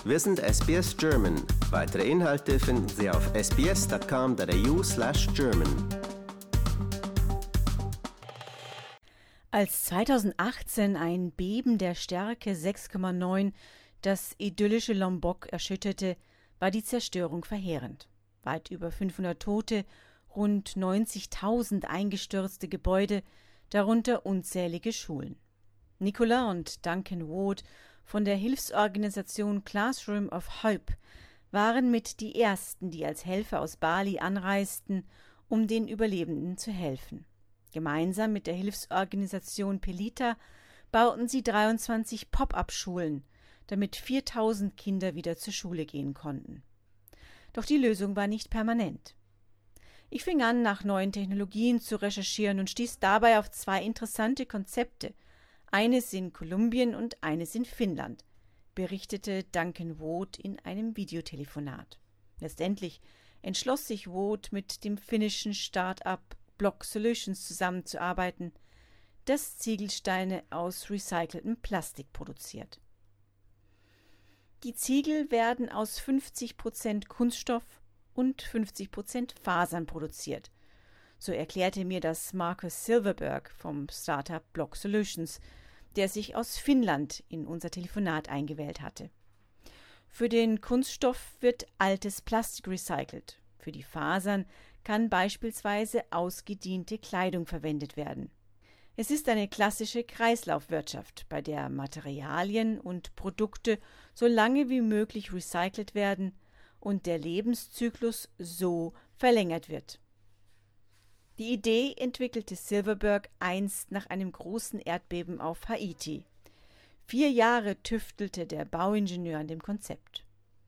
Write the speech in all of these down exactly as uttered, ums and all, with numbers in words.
Wir sind S B S German. Weitere Inhalte finden Sie auf s b s dot com dot a u slash german. Als zweitausendachtzehn ein Beben der Stärke sechs Komma neun das idyllische Lombok erschütterte, war die Zerstörung verheerend. Weit über fünfhundert Tote, rund neunzigtausend eingestürzte Gebäude, darunter unzählige Schulen. Nicola und Duncan Ward von der Hilfsorganisation Classroom of Hope waren mit die Ersten, die als Helfer aus Bali anreisten, um den Überlebenden zu helfen. Gemeinsam mit der Hilfsorganisation Pelita bauten sie dreiundzwanzig Pop-up-Schulen, damit viertausend Kinder wieder zur Schule gehen konnten. Doch die Lösung war nicht permanent. Ich fing an, nach neuen Technologien zu recherchieren und stieß dabei auf zwei interessante Konzepte, eines in Kolumbien und eines in Finnland, berichtete Duncan Ward in einem Videotelefonat. Letztendlich entschloss sich Ward, mit dem finnischen Start-up Block Solutions zusammenzuarbeiten, das Ziegelsteine aus recyceltem Plastik produziert. Die Ziegel werden aus fünfzig Prozent Kunststoff und fünfzig Prozent Fasern produziert. So erklärte mir das Marcus Silverberg vom Startup Block Solutions, der sich aus Finnland in unser Telefonat eingewählt hatte. Für den Kunststoff wird altes Plastik recycelt. Für die Fasern kann beispielsweise ausgediente Kleidung verwendet werden. Es ist eine klassische Kreislaufwirtschaft, bei der Materialien und Produkte so lange wie möglich recycelt werden und der Lebenszyklus so verlängert wird. Die Idee entwickelte Silverberg einst nach einem großen Erdbeben auf Haiti. Vier Jahre tüftelte der Bauingenieur an dem Konzept.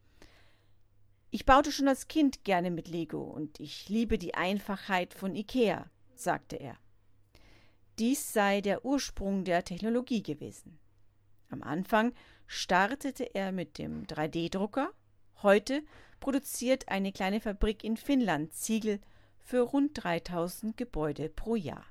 Ich baute schon als Kind gerne mit Lego und ich liebe die Einfachheit von Ikea, sagte er. Dies sei der Ursprung der Technologie gewesen. Am Anfang startete er mit dem drei D Drucker. Heute produziert eine kleine Fabrik in Finnland Ziegel für rund dreitausend Gebäude pro Jahr.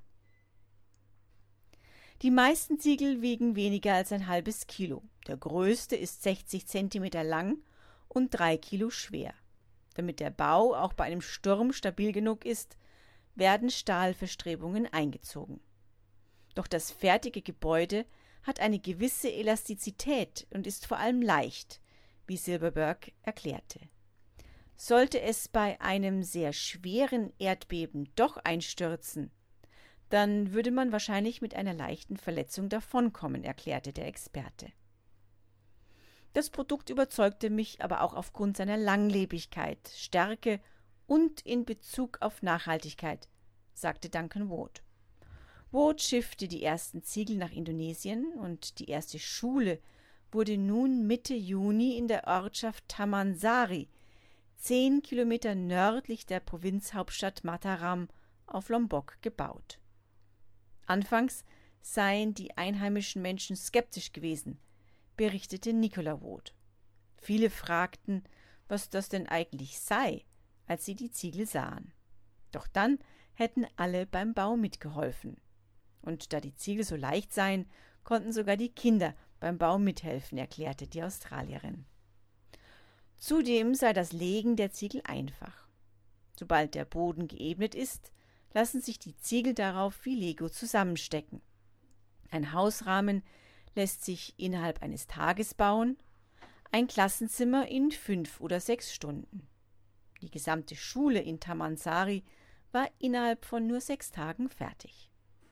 Die meisten Ziegel wiegen weniger als ein halbes Kilo. Der größte ist sechzig Zentimeter lang und drei Kilo schwer. Damit der Bau auch bei einem Sturm stabil genug ist, werden Stahlverstrebungen eingezogen. Doch das fertige Gebäude hat eine gewisse Elastizität und ist vor allem leicht, wie Silverberg erklärte. Sollte es bei einem sehr schweren Erdbeben doch einstürzen, dann würde man wahrscheinlich mit einer leichten Verletzung davonkommen, erklärte der Experte. Das Produkt überzeugte mich aber auch aufgrund seiner Langlebigkeit, Stärke und in Bezug auf Nachhaltigkeit, sagte Duncan Ward. Ward schiffte die ersten Ziegel nach Indonesien und die erste Schule wurde nun Mitte Juni in der Ortschaft Taman Sari, zehn Kilometer nördlich der Provinzhauptstadt Mataram auf Lombok, gebaut. Anfangs seien die einheimischen Menschen skeptisch gewesen, berichtete Nicola Ward. Viele fragten, was das denn eigentlich sei, als sie die Ziegel sahen. Doch dann hätten alle beim Bau mitgeholfen. Und da die Ziegel so leicht seien, konnten sogar die Kinder beim Bau mithelfen, erklärte die Australierin. Zudem sei das Legen der Ziegel einfach. Sobald der Boden geebnet ist, lassen sich die Ziegel darauf wie Lego zusammenstecken. Ein Hausrahmen lässt sich innerhalb eines Tages bauen, ein Klassenzimmer in fünf oder sechs Stunden. Die gesamte Schule in Taman Sari war innerhalb von nur sechs Tagen fertig.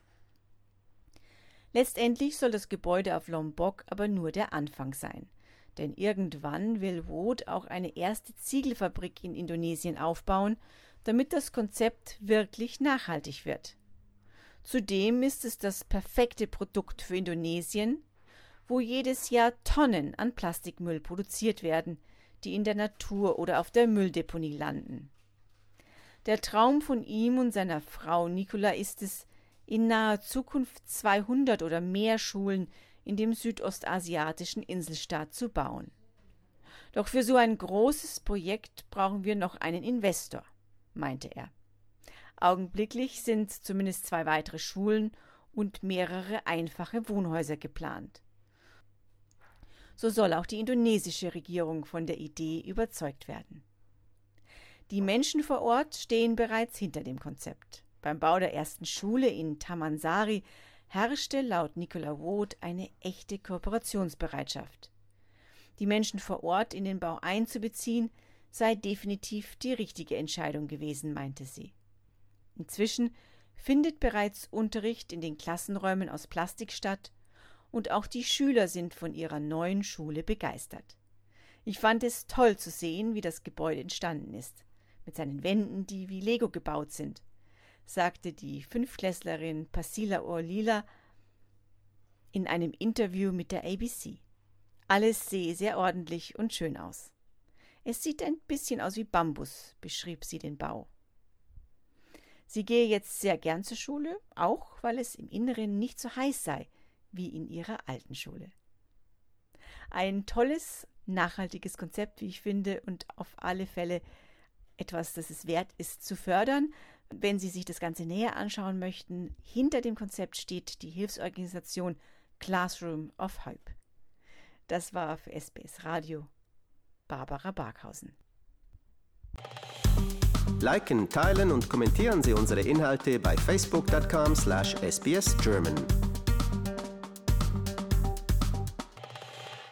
Letztendlich soll das Gebäude auf Lombok aber nur der Anfang sein. Denn irgendwann will Ward auch eine erste Ziegelfabrik in Indonesien aufbauen, damit das Konzept wirklich nachhaltig wird. Zudem ist es das perfekte Produkt für Indonesien, wo jedes Jahr Tonnen an Plastikmüll produziert werden, die in der Natur oder auf der Mülldeponie landen. Der Traum von ihm und seiner Frau Nicola ist es, in naher Zukunft zweihundert oder mehr Schulen in dem südostasiatischen Inselstaat zu bauen. Doch für so ein großes Projekt brauchen wir noch einen Investor, meinte er. Augenblicklich sind zumindest zwei weitere Schulen und mehrere einfache Wohnhäuser geplant. so soll auch die indonesische Regierung von der Idee überzeugt werden. Die Menschen vor Ort stehen bereits hinter dem Konzept. Beim Bau der ersten Schule in Taman Sari herrschte laut Nicola Wood eine echte Kooperationsbereitschaft. Die Menschen vor Ort in den Bau einzubeziehen, sei definitiv die richtige Entscheidung gewesen, meinte sie. Inzwischen findet bereits Unterricht in den Klassenräumen aus Plastik statt und auch die Schüler sind von ihrer neuen Schule begeistert. Ich fand es toll zu sehen, wie das Gebäude entstanden ist, mit seinen Wänden, die wie Lego gebaut sind, sagte die Fünftklässlerin Pasila Orlila in einem Interview mit der A B C. Alles sehe sehr ordentlich und schön aus. Es sieht ein bisschen aus wie Bambus, beschrieb sie den Bau. Sie gehe jetzt sehr gern zur Schule, auch weil es im Inneren nicht so heiß sei wie in ihrer alten Schule. Ein tolles, nachhaltiges Konzept, wie ich finde, und auf alle Fälle etwas, das es wert ist zu fördern. Wenn Sie sich das Ganze näher anschauen möchten, hinter dem Konzept steht die Hilfsorganisation Classroom of Hope. Das war für S B S Radio Barbara Barkhausen. Liken, teilen und kommentieren Sie unsere Inhalte bei facebook punkt com slash S B S German.